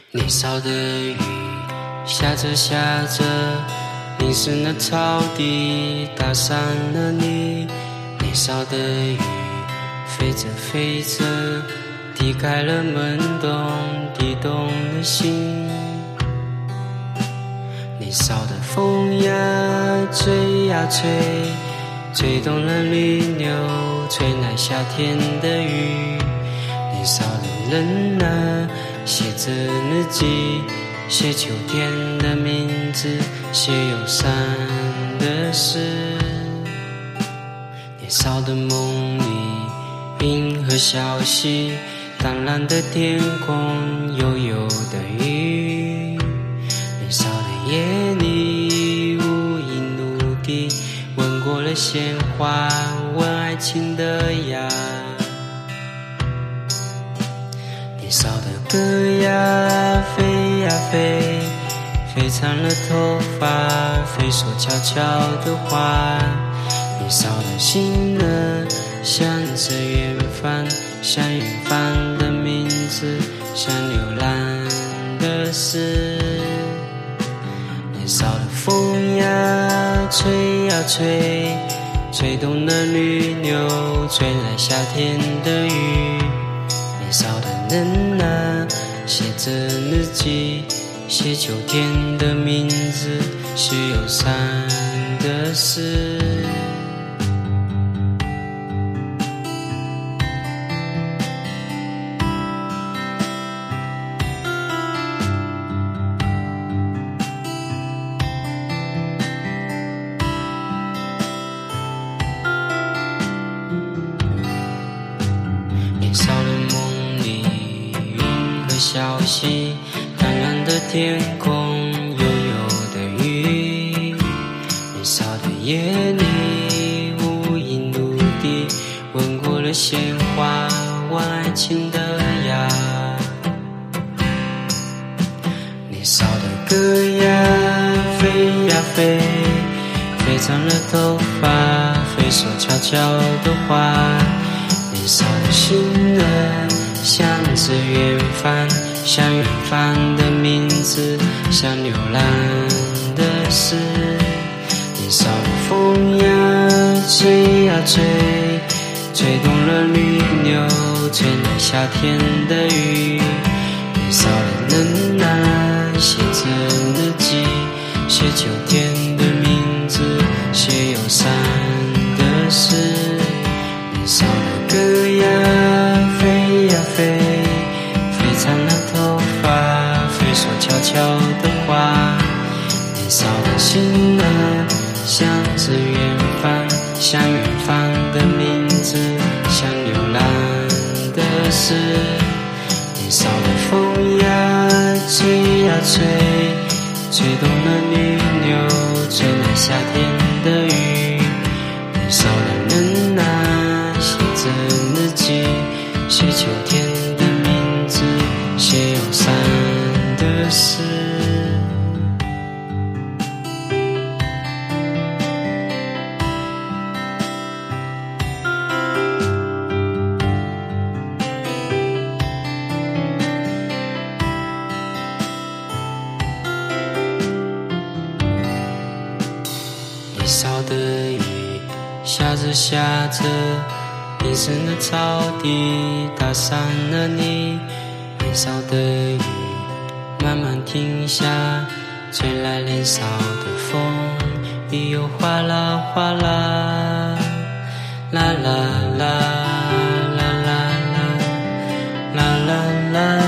年少的雨下着下着，淋湿了草地，打散了你。年少的雨飞着飞着，滴开了门洞，滴动了心。年少的风呀吹呀吹，吹动了绿柳，吹来夏天的雨。年少的人啊，写着日记，写秋天的名字，写忧伤的事。年少的梦里，云和小溪，淡蓝的天空，悠悠的雨。年少的夜里，无影无地，闻过了鲜花，闻爱情的芽。年少的歌呀飞呀飞，飞长了头发，飞说悄悄的话。年少的心呢，向着远方，像远方的名字，像流浪的诗。年少的风呀吹呀吹，吹动了绿柳，吹来夏天的雨。年少的人啊，写着日记，写秋天的名字，写忧伤的事。年少的梦里，云和小溪，淡蓝的天空，悠悠的雨。年少的夜里，无影无地，闻过了鲜花，闻爱情的芽。年少的歌呀飞呀飞，飞长了头发，飞说悄悄的话。年少的心啊，向着远方，像远方的名字，像流浪的诗。年少的风呀吹呀吹，吹动了绿柳，吹来夏天的雨。年少的人啊，写着日记，写秋天的名字，写忧伤的事。年少的歌呀飞呀飞，飞长了头发，飞说悄悄的话。年少的心啊，向着远方，像远方的名字，像流浪的诗。年少的风呀吹呀吹，吹动了绿柳，吹来夏天的雨。年少的人啊，写着日记，写秋天的名字，写忧伤的事。年少的雨下着下着，淋湿了草地，打散了你。年少的雨慢慢停下，吹来脸上的风，雨又哗啦哗啦，啦啦啦啦啦啦啦啦啦。